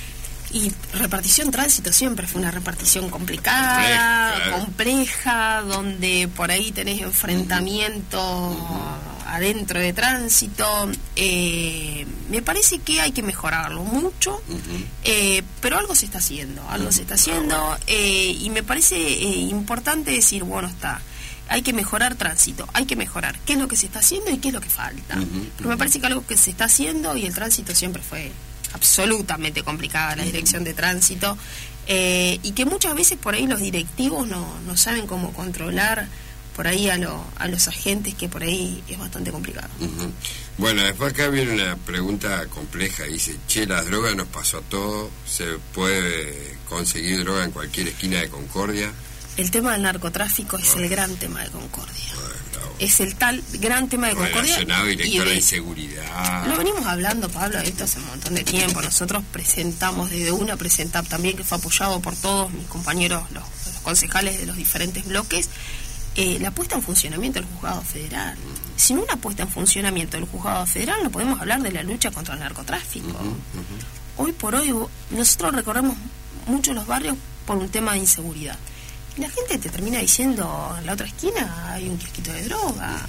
Y repartición tránsito siempre fue una repartición complicada, compleja, compleja donde por ahí tenés enfrentamientos uh-huh. adentro de tránsito. Eh, me parece que hay que mejorarlo mucho, uh-huh. eh, pero algo se está haciendo, algo uh-huh. se está haciendo eh, y me parece eh, importante decir, bueno, está, hay que mejorar tránsito, hay que mejorar qué es lo que se está haciendo y qué es lo que falta. Uh-huh. Pero me parece que algo que se está haciendo y el tránsito siempre fue absolutamente complicada la dirección de tránsito eh, y que muchas veces por ahí los directivos no, no saben cómo controlar por ahí a, lo, a los agentes, que por ahí es bastante complicado. Uh-huh. Bueno, después acá viene una pregunta compleja, dice, che, las drogas nos pasó a todos, se puede conseguir droga en cualquier esquina de Concordia. El tema del narcotráfico es oh. el gran tema de Concordia. Oh, es el tal gran tema de Concordia. Relacionado directo a la inseguridad. Lo venimos hablando, Pablo, esto hace un montón de tiempo. Nosotros presentamos desde una, presentamos también, que fue apoyado por todos mis compañeros, los, los concejales de los diferentes bloques, eh, la puesta en funcionamiento del Juzgado Federal. Uh-huh. Sin una puesta en funcionamiento del Juzgado Federal no podemos hablar de la lucha contra el narcotráfico. Uh-huh, uh-huh. Hoy por hoy nosotros recorremos mucho los barrios por un tema de inseguridad. Y la gente te termina diciendo, en la otra esquina hay un kiosquito de droga.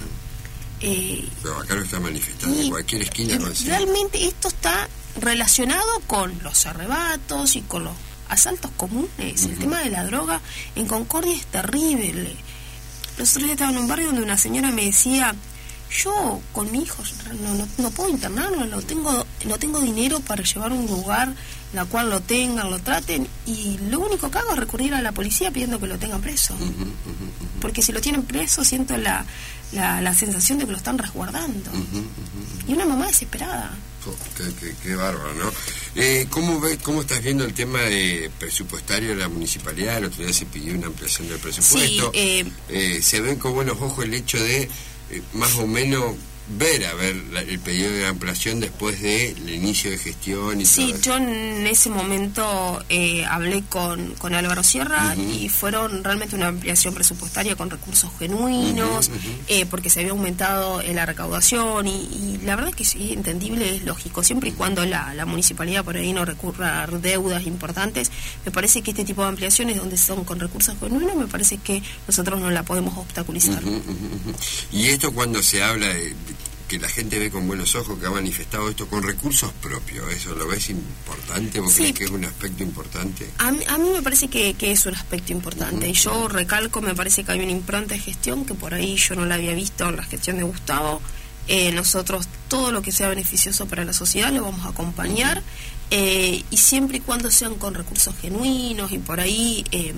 Eh, Pero acá lo está manifestando, en cualquier esquina. Consigue. Realmente esto está relacionado con los arrebatos y con los asaltos comunes. Uh-huh. El tema de la droga en Concordia es terrible. Los otros días estaba en un barrio donde una señora me decía, yo con mi hijo no, no, no puedo internarlo, no tengo, no tengo dinero para llevar a un lugar la cual lo tengan, lo traten, y lo único que hago es recurrir a la policía pidiendo que lo tengan preso. Uh-huh, uh-huh, uh-huh. Porque si lo tienen preso siento la, la, la sensación de que lo están resguardando. Uh-huh, uh-huh. Y una mamá desesperada. Oh, qué, qué, qué bárbaro, ¿no? Eh, ¿cómo, ve, ¿Cómo estás viendo el tema de presupuestario de la municipalidad? El otro día se pidió una ampliación del presupuesto. Sí, eh, eh, ¿Se ven con buenos ojos el hecho de, eh, más o menos, ver a ver la, el pedido de ampliación después del inicio de gestión y sí, todo eso. Yo en ese momento eh, hablé con, con Álvaro Sierra uh-huh. y fueron realmente una ampliación presupuestaria con recursos genuinos, uh-huh, uh-huh. Eh, porque se había aumentado en la recaudación y, y la verdad que sí, entendible, es lógico, siempre y cuando la, la municipalidad por ahí no recurra a deudas importantes. Me parece que este tipo de ampliaciones donde son con recursos genuinos, me parece que nosotros no la podemos obstaculizar. Uh-huh, uh-huh. Y esto cuando se habla de que la gente ve con buenos ojos que ha manifestado esto con recursos propios, ¿eso lo ves importante? ¿Vos sí. crees que es un aspecto importante? A mí, a mí me parece que, que es un aspecto importante. Uh-huh. Y yo recalco, me parece que hay una impronta de gestión que por ahí yo no la había visto en la gestión de Gustavo. Eh, nosotros todo lo que sea beneficioso para la sociedad lo vamos a acompañar, uh-huh. eh, y siempre y cuando sean con recursos genuinos y por ahí... Eh,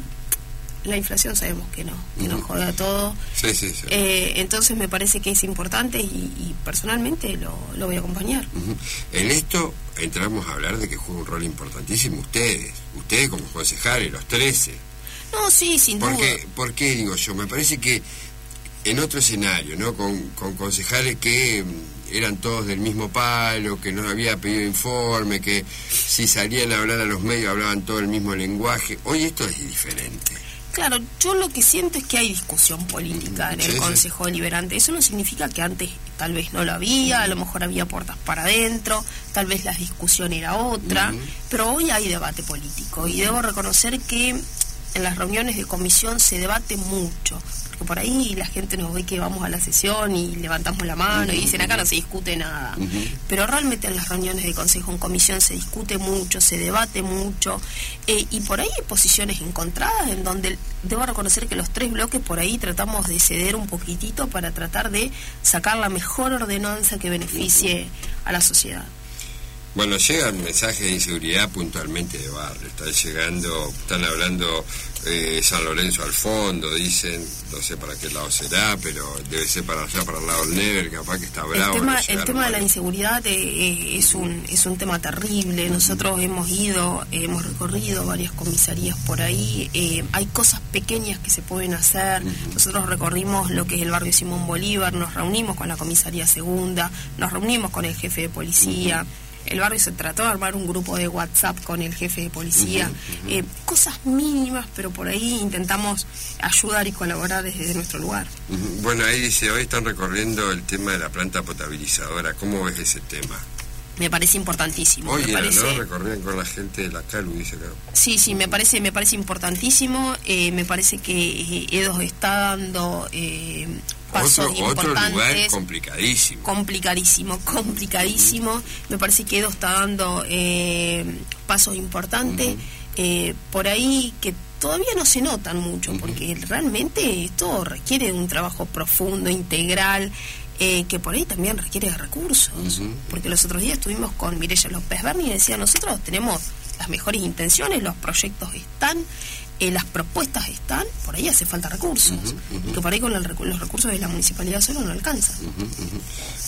la inflación sabemos que no, que uh-huh. nos jode a todo. Sí, sí, sí. Eh, entonces me parece que es importante y, y personalmente lo, lo voy a acompañar. Uh-huh. En esto entramos a hablar de que juega un rol importantísimo ustedes, ustedes como concejales, los trece. No, sí, sin ¿Por duda. Qué, ¿Por qué digo yo? Me parece que en otro escenario, ¿no? Con, con concejales que eran todos del mismo palo, que no había pedido informe, que si salían a hablar a los medios hablaban todo el mismo lenguaje. Hoy esto es diferente. Claro, yo lo que siento es que hay discusión política en el sí, Consejo sí. Deliberante. Eso no significa que antes tal vez no lo había, a lo mejor había puertas para adentro, tal vez la discusión era otra, uh-huh. pero hoy hay debate político y debo reconocer que en las reuniones de comisión se debate mucho. Por ahí la gente nos ve que vamos a la sesión y levantamos la mano uh-huh. y dicen acá no se discute nada, uh-huh. pero realmente en las reuniones de consejo en comisión se discute mucho, se debate mucho, eh, y por ahí hay posiciones encontradas en donde debo reconocer que los tres bloques por ahí tratamos de ceder un poquitito para tratar de sacar la mejor ordenanza que beneficie uh-huh. a la sociedad. Bueno, llegan mensajes de inseguridad puntualmente de barrio, están llegando, están hablando eh, San Lorenzo al fondo, dicen, no sé para qué lado será, pero debe ser para allá, para el lado del Never, capaz que está bravo. El tema, no el tema de la inseguridad eh, es un es un tema terrible. Nosotros hemos ido, eh, hemos recorrido varias comisarías por ahí, eh, hay cosas pequeñas que se pueden hacer. Uh-huh. Nosotros recorrimos lo que es el barrio Simón Bolívar, nos reunimos con la comisaría segunda, nos reunimos con el jefe de policía. Uh-huh. El barrio se trató de armar un grupo de WhatsApp con el jefe de policía, uh-huh, uh-huh. Eh, cosas mínimas, pero por ahí intentamos ayudar y colaborar desde nuestro lugar. Uh-huh. Bueno, ahí dice, hoy están recorriendo el tema de la planta potabilizadora, ¿cómo ves ese tema? Me parece importantísimo. Oye, me parece... ¿no? Recorrían con la gente de la Calu, dice acá. Sí, sí, me parece, me parece importantísimo, eh, me parece que eh, EDOS está dando... Eh, pasos otro, importantes. Otro lugar complicadísimo. Complicadísimo, complicadísimo. Uh-huh. Me parece que EDOS está dando eh, pasos importantes, uh-huh. eh, por ahí que todavía no se notan mucho, uh-huh. porque realmente esto requiere de un trabajo profundo, integral, eh, que por ahí también requiere de recursos. Uh-huh. Porque los otros días estuvimos con Mireya López Berni y decía, nosotros tenemos las mejores intenciones, los proyectos están, Eh, las propuestas están, por ahí hace falta recursos, uh-huh, uh-huh. que por ahí con el, los recursos de la municipalidad solo no alcanzan. Uh-huh, uh-huh.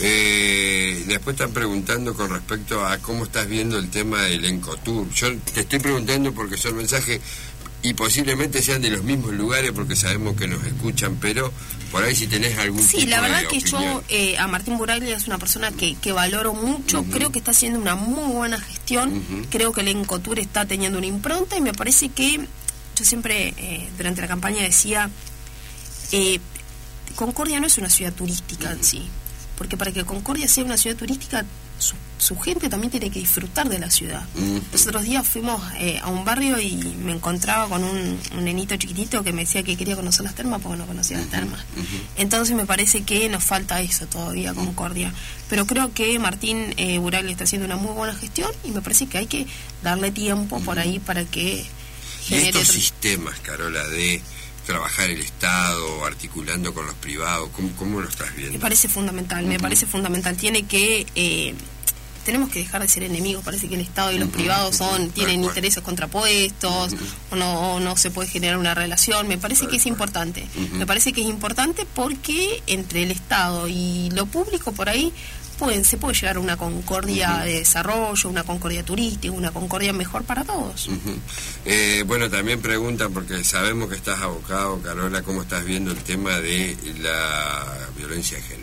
Eh, después están preguntando con respecto a cómo estás viendo el tema del Encotur. Yo te estoy preguntando porque son mensajes y posiblemente sean de los mismos lugares porque sabemos que nos escuchan, pero por ahí si tenés algún sí, tipo de la verdad que opinión. yo eh, a Martín Buraglia es una persona que, que valoro mucho, uh-huh. creo que está haciendo una muy buena gestión, uh-huh. creo que el Encotur está teniendo una impronta y me parece que yo siempre, eh, durante la campaña decía, eh, Concordia no es una ciudad turística en sí, porque para que Concordia sea una ciudad turística, su, su gente también tiene que disfrutar de la ciudad. Uh-huh. Los otros días fuimos eh, a un barrio y me encontraba con un, un nenito chiquitito que me decía que quería conocer las termas porque no conocía las termas. Uh-huh. Entonces me parece que nos falta eso todavía, Concordia. Pero creo que Martín eh, Buraglia está haciendo una muy buena gestión y me parece que hay que darle tiempo uh-huh. por ahí para que... Y estos sistemas, Carola, de trabajar el Estado, articulando con los privados, ¿cómo, cómo lo estás viendo? Me parece fundamental, uh-huh. me parece fundamental. Tiene que... Eh, tenemos que dejar de ser enemigos, parece que el Estado y los uh-huh. privados son tienen Tal intereses cual. contrapuestos, uh-huh. o, no, o no se puede generar una relación. Me parece Tal que es cual. importante. Uh-huh. Me parece que es importante porque entre el Estado y lo público por ahí pueden, se puede llegar a una concordia uh-huh. de desarrollo, una concordia turística, una concordia mejor para todos. Uh-huh. Eh, bueno, también preguntan, porque sabemos que estás abocado, Carola, ¿cómo estás viendo el tema de la violencia de género?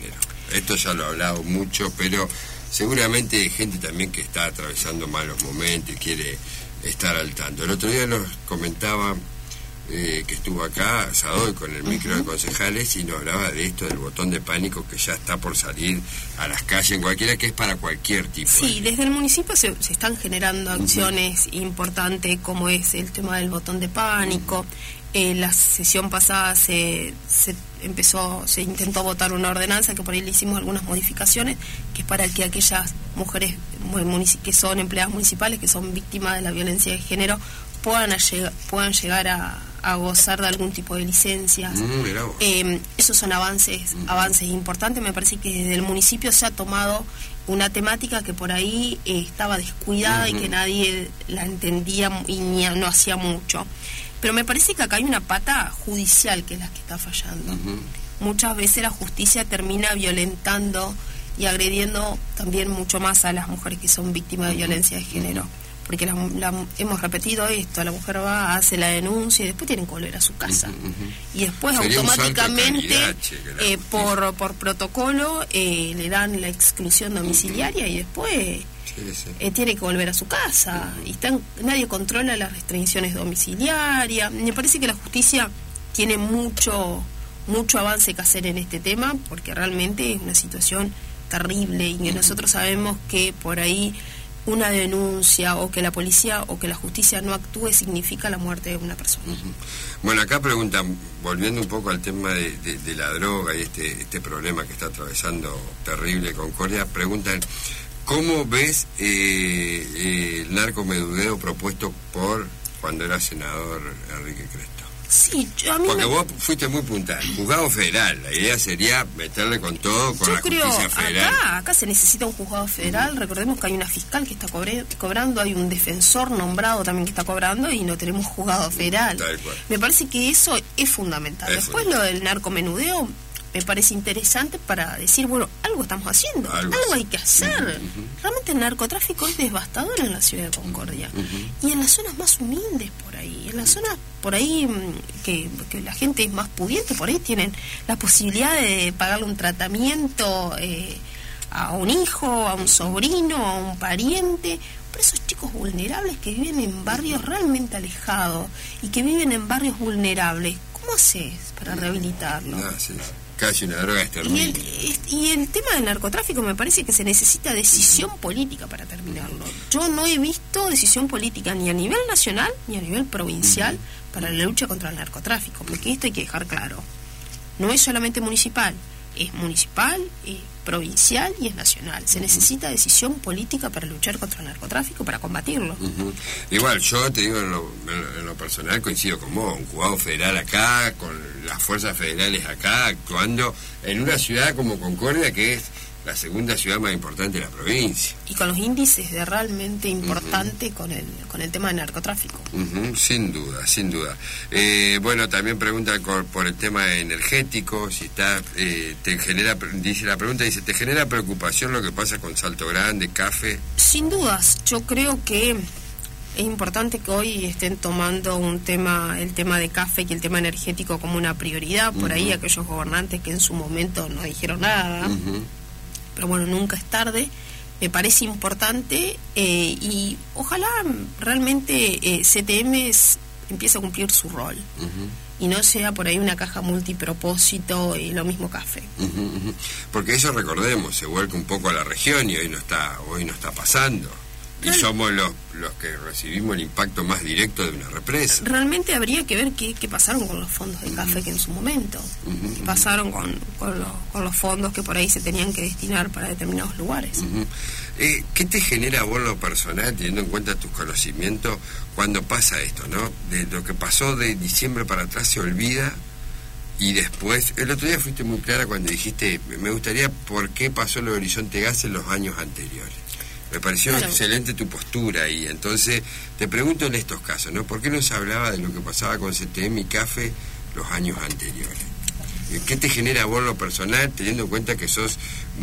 esto ya lo he hablado mucho, pero seguramente hay gente también que está atravesando malos momentos y quiere estar al tanto. El otro día nos comentaba eh, que estuvo acá Sadoy con el micro de concejales y nos hablaba de esto del botón de pánico que ya está por salir a las calles en cualquiera, que es para cualquier tipo. Sí, de... desde el municipio se, se están generando acciones uh-huh. importantes, como es el tema del botón de pánico. Eh, la sesión pasada se, se empezó, se intentó votar una ordenanza que por ahí le hicimos algunas modificaciones, que es para que aquellas mujeres que son empleadas municipales, que son víctimas de la violencia de género, puedan, llegar, puedan llegar a, a gozar de algún tipo de licencias. Mm, eh, esos son avances, mm. avances importantes. Me parece que desde el municipio se ha tomado una temática que por ahí eh, estaba descuidada mm-hmm. y que nadie la entendía y ni, no hacía mucho. Pero me parece que acá hay una pata judicial que es la que está fallando. Uh-huh. Muchas veces la justicia termina violentando y agrediendo también mucho más a las mujeres que son víctimas de uh-huh. violencia de género. Porque la, la, hemos repetido esto, la mujer va, hace la denuncia y después tienen que volver a su casa. Uh-huh, uh-huh. Y después Sería automáticamente, calidad, che, eh, por, por protocolo, eh, le dan la exclusión domiciliaria uh-huh. y después... Sí, sí. Eh, tiene que volver a su casa y están, nadie controla las restricciones domiciliarias. Me parece que la justicia tiene mucho mucho avance que hacer en este tema, porque realmente es una situación terrible y que nosotros sabemos que por ahí una denuncia o que la policía o que la justicia no actúe significa la muerte de una persona. Uh-huh. Bueno, acá preguntan, volviendo un poco al tema de, de, de la droga y este, este problema que está atravesando terrible Concordia, preguntan: ¿cómo ves eh, eh, el narcomedudeo propuesto por cuando era senador Enrique Cresto? Sí, yo a mí Porque me... vos fuiste muy puntual, juzgado federal, la idea sería meterle con todo, con yo la creo, justicia federal. Acá, acá se necesita un juzgado federal, uh-huh. recordemos que hay una fiscal que está cobre, cobrando, hay un defensor nombrado también que está cobrando y no tenemos juzgado federal. Tal cual. Me parece que eso es fundamental. Es Después fundamental. Lo del narcomenudeo me parece interesante para decir, bueno, algo estamos haciendo, algo, algo hay que hacer. Uh-huh. Realmente el narcotráfico es devastador en la ciudad de Concordia. Uh-huh. Y en las zonas más humildes por ahí, en las zonas por ahí que, que la gente es más pudiente, por ahí tienen la posibilidad de pagarle un tratamiento eh, a un hijo, a un sobrino, a un pariente. Por esos chicos vulnerables que viven en barrios realmente alejados y que viven en barrios vulnerables, ¿cómo haces para rehabilitarlo? No, sí, sí. Casi una droga exterminada. Y el, y el tema del narcotráfico me parece que se necesita decisión política para terminarlo. Yo no he visto decisión política ni a nivel nacional ni a nivel provincial uh-huh. para la lucha contra el narcotráfico, porque esto hay que dejar claro. No es solamente municipal, es municipal, es provincial y es nacional. Se uh-huh. necesita decisión política para luchar contra el narcotráfico, para combatirlo. Uh-huh. Igual, yo te digo, en lo, en lo personal coincido con vos, un juzgado federal acá, con las fuerzas federales acá, actuando en una ciudad como Concordia, que es la segunda ciudad más importante de la provincia. Y con los índices de realmente importante uh-huh. con el con el tema del narcotráfico. Uh-huh. Sin duda, sin duda. Eh, bueno, también pregunta por, por el tema energético, si está, eh, te genera, dice la pregunta, dice, ¿te genera preocupación lo que pasa con Salto Grande, Café? Sin dudas, yo creo que es importante que hoy estén tomando un tema, el tema de Café y el tema energético como una prioridad. Por uh-huh. ahí aquellos gobernantes que en su momento no dijeron nada. Uh-huh. Pero bueno, nunca es tarde, me parece importante eh, y ojalá realmente eh, C T M es, empiece a cumplir su rol uh-huh. y no sea por ahí una caja multipropósito y lo mismo Café. Uh-huh, uh-huh. Porque eso, recordemos, se vuelca un poco a la región y hoy no está, hoy no está pasando. Y Real... somos los, los que recibimos el impacto más directo de una represa. Realmente habría que ver qué, qué pasaron con los fondos de uh-huh. Café que en su momento. Uh-huh. ¿Qué pasaron con, con, lo, con los fondos que por ahí se tenían que destinar para determinados lugares? Uh-huh. Eh, ¿Qué te genera a vos lo personal, teniendo en cuenta tus conocimientos, cuando pasa esto, no? De lo que pasó de diciembre para atrás se olvida y después... El otro día fuiste muy clara cuando dijiste, me gustaría por qué pasó lo de Horizonte Gas en los años anteriores. Me pareció claro. excelente tu postura y entonces te pregunto en estos casos, ¿no? ¿Por qué no se hablaba de lo que pasaba con C T M y Café los años anteriores? ¿Qué te genera a vos lo personal, teniendo en cuenta que sos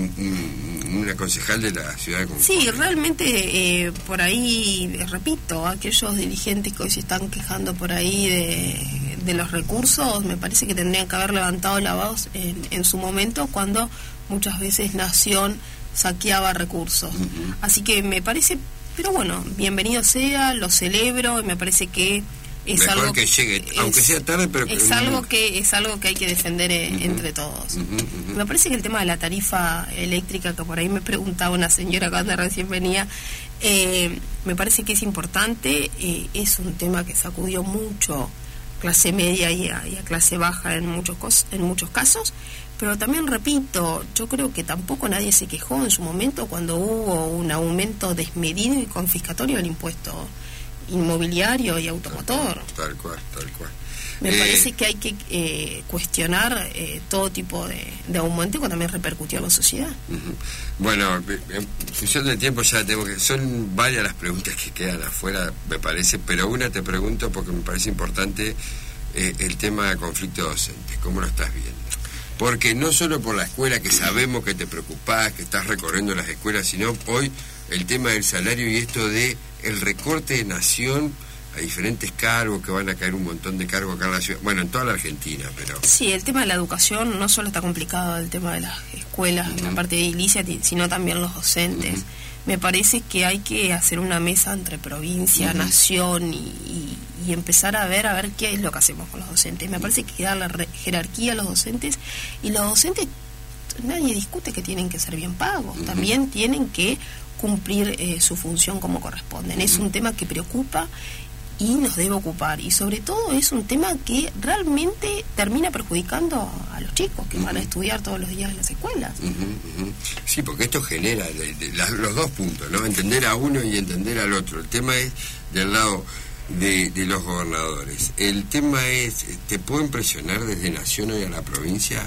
una concejal de la ciudad de Concordia? Sí, realmente eh, por ahí, repito, aquellos dirigentes que hoy se están quejando por ahí de, de los recursos, me parece que tendrían que haber levantado la voz en, en su momento, cuando muchas veces Nación saqueaba recursos. Uh-huh. Así que me parece, pero bueno, bienvenido sea, lo celebro, y me parece que es Mejor algo que llegue, es, aunque sea tarde, pero que es algo que es algo que hay que defender uh-huh. entre todos. Uh-huh, uh-huh. Me parece que el tema de la tarifa eléctrica, que por ahí me preguntaba una señora cuando recién venía, eh, me parece que es importante, eh, es un tema que sacudió mucho clase media y a, y a clase baja en muchos cos, en muchos casos, pero también repito, yo creo que tampoco nadie se quejó en su momento cuando hubo un aumento desmedido y confiscatorio del impuesto inmobiliario y automotor. Tal cual, tal cual. Me eh, parece que hay que eh, cuestionar eh, todo tipo de, de aumento que también repercutió en la sociedad. Uh-huh. Bueno, en función del tiempo ya tengo que... Son varias las preguntas que quedan afuera, me parece, pero una te pregunto porque me parece importante eh, el tema de conflicto docente. ¿Cómo lo estás viendo? Porque no solo por la escuela, que sabemos que te preocupás, que estás recorriendo las escuelas, sino hoy el tema del salario y esto de el recorte de Nación a diferentes cargos, que van a caer un montón de cargos acá en la ciudad, bueno, en toda la Argentina, pero... Sí, el tema de la educación no solo está complicado, el tema de las escuelas, uh-huh. la parte de edilicia, sino también los docentes. Uh-huh. Me parece que hay que hacer una mesa entre provincia, uh-huh. nación y, y, y empezar a ver a ver qué es lo que hacemos con los docentes. Me parece que hay que dar la re- jerarquía a los docentes, y los docentes, nadie discute que tienen que ser bien pagos, uh-huh. también tienen que cumplir eh, su función como corresponden. Uh-huh. Es un tema que preocupa y nos debe ocupar, y sobre todo es un tema que realmente termina perjudicando a los chicos que uh-huh. van a estudiar todos los días en las escuelas. Uh-huh, uh-huh. Sí, porque esto genera de, de, la, los dos puntos, ¿no? Entender a uno y entender al otro. El tema es del lado de, de los gobernadores. El tema es, ¿te pueden presionar desde Nación hoy a la provincia?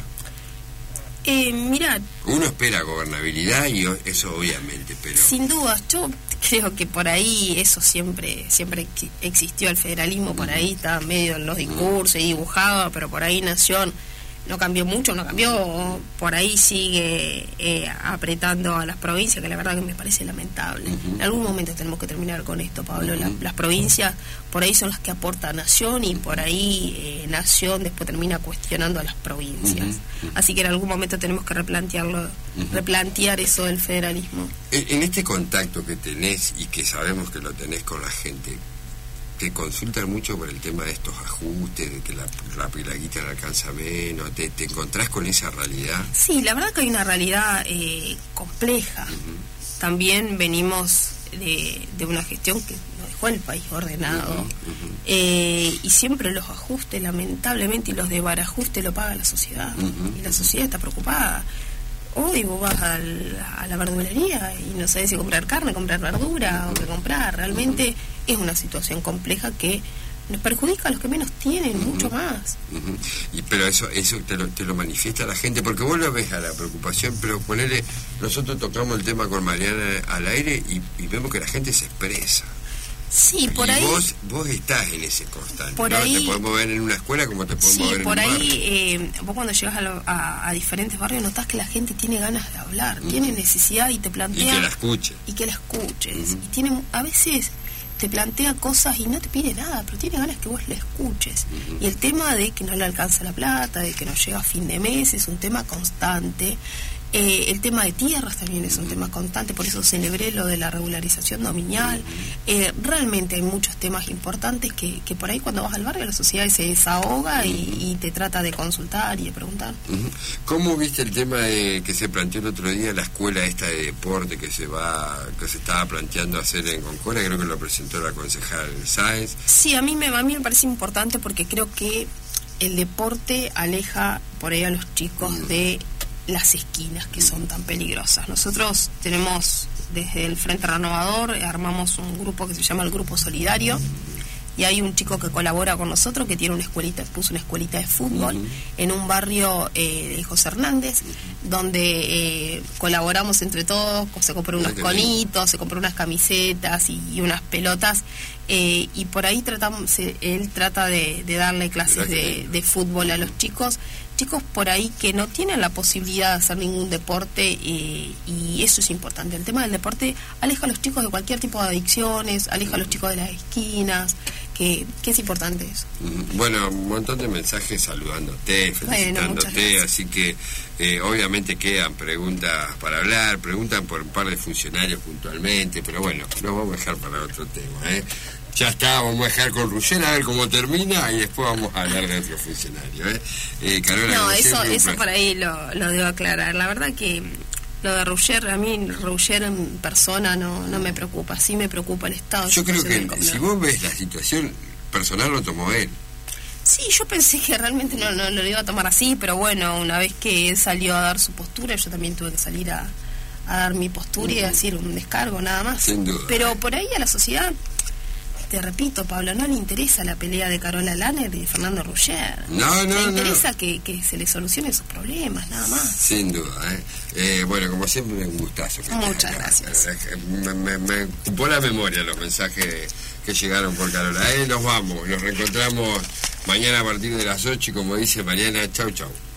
Eh, mira, uno espera gobernabilidad y eso obviamente, pero sin dudas, yo creo que por ahí eso siempre siempre existió, el federalismo por ahí está medio en los discursos y dibujado, pero por ahí Nación no cambió mucho, no cambió, por ahí sigue eh, apretando a las provincias, que la verdad que me parece lamentable. Uh-huh. En algún momento tenemos que terminar con esto, Pablo. Uh-huh. La, las provincias por ahí son las que aporta Nación, y por ahí eh, Nación después termina cuestionando a las provincias. Uh-huh. Así que en algún momento tenemos que replantearlo, uh-huh. replantear eso del federalismo. En, en este contacto que tenés y que sabemos que lo tenés con la gente, te consultan mucho por el tema de estos ajustes, de que la, la, la guita le alcanza menos, te, te encontrás con esa realidad. Sí, la verdad que hay una realidad eh, compleja. Uh-huh. También venimos de, de una gestión que nos dejó el país ordenado, uh-huh. Uh-huh. Eh, y siempre los ajustes, lamentablemente, y los desbarajustes lo paga la sociedad, uh-huh. y la sociedad está preocupada. Hoy vos vas al, a la verdulería y no sabés si comprar carne, comprar verdura o qué comprar. Realmente es una situación compleja que nos perjudica a los que menos tienen, uh-huh. mucho más. Uh-huh. Y pero eso eso te lo, te lo manifiesta la gente, porque vos lo ves a la preocupación, pero ponele, nosotros tocamos el tema con Mariana al aire y, y vemos que la gente se expresa. Sí, por y ahí... Vos, vos estás en ese constante, por ¿no? ahí, te podemos ver en una escuela como te podemos sí, ver en por un ahí, barrio. Eh, vos cuando llegas a, lo, a, a diferentes barrios notás que la gente tiene ganas de hablar, uh-huh. tiene necesidad y te plantea... Y que la escuche. Y que la escuches. Uh-huh. Y tiene, a veces te plantea cosas y no te pide nada, pero tiene ganas que vos la escuches. Uh-huh. Y el tema de que no le alcanza la plata, de que no llega a fin de mes, es un tema constante. Eh, el tema de tierras también es un tema constante, por eso celebré lo de la regularización dominial. Eh, realmente hay muchos temas importantes que, que por ahí cuando vas al barrio la sociedad se desahoga y, y te trata de consultar y de preguntar. ¿Cómo viste el tema de que se planteó el otro día, la escuela esta de deporte que se va que se estaba planteando hacer en Concordia? Creo que lo presentó la concejal Sáenz. Sí, a mí me, a mí me parece importante porque creo que el deporte aleja por ahí a los chicos mm. de las esquinas que son tan peligrosas. Nosotros tenemos desde el Frente Renovador, armamos un grupo que se llama el Grupo Solidario, y hay un chico que colabora con nosotros que tiene una escuelita, puso una escuelita de fútbol uh-huh. en un barrio eh, de José Hernández, uh-huh. donde eh, colaboramos entre todos, se compró unos conitos, se compró unas camisetas y, y unas pelotas, eh, y por ahí tratamos, él trata de, de darle clases de, de fútbol a los chicos, chicos por ahí que no tienen la posibilidad de hacer ningún deporte, eh, y eso es importante. El tema del deporte aleja a los chicos de cualquier tipo de adicciones, aleja a los chicos de las esquinas, que, que es importante eso. Bueno, un montón de mensajes saludándote, felicitándote, bueno, así que eh, obviamente quedan preguntas para hablar, preguntan por un par de funcionarios puntualmente, pero bueno, nos vamos a dejar para otro tema, ¿eh? Ya está, vamos a dejar con Ruggeri a ver cómo termina y después vamos a hablar de otro funcionario, ¿eh? eh Carola, no, eso, eso por ahí lo, lo debo aclarar. La verdad que lo de Ruggeri, a mí Ruggeri en persona no, no me preocupa, sí me preocupa el estado. Yo creo que si vos ves la situación personal lo tomó él. Sí, yo pensé que realmente no, no, no lo iba a tomar así, pero bueno, una vez que él salió a dar su postura, yo también tuve que salir a, a dar mi postura uh-huh. y decir un descargo nada más. Sin duda. Pero por ahí a la sociedad, te repito, Pablo, no le interesa la pelea de Carola Lanner y de Fernando Ruggeri. No, no, Le interesa no. Que, que se le solucionen sus problemas, nada más. Sin duda, ¿eh? eh bueno, como siempre, un gustazo. Que Muchas gracias. Me, me, me ocupó la memoria los mensajes que llegaron por Carola. Eh, nos vamos, nos reencontramos mañana a partir de las ocho y como dice Mariana, chau, chau.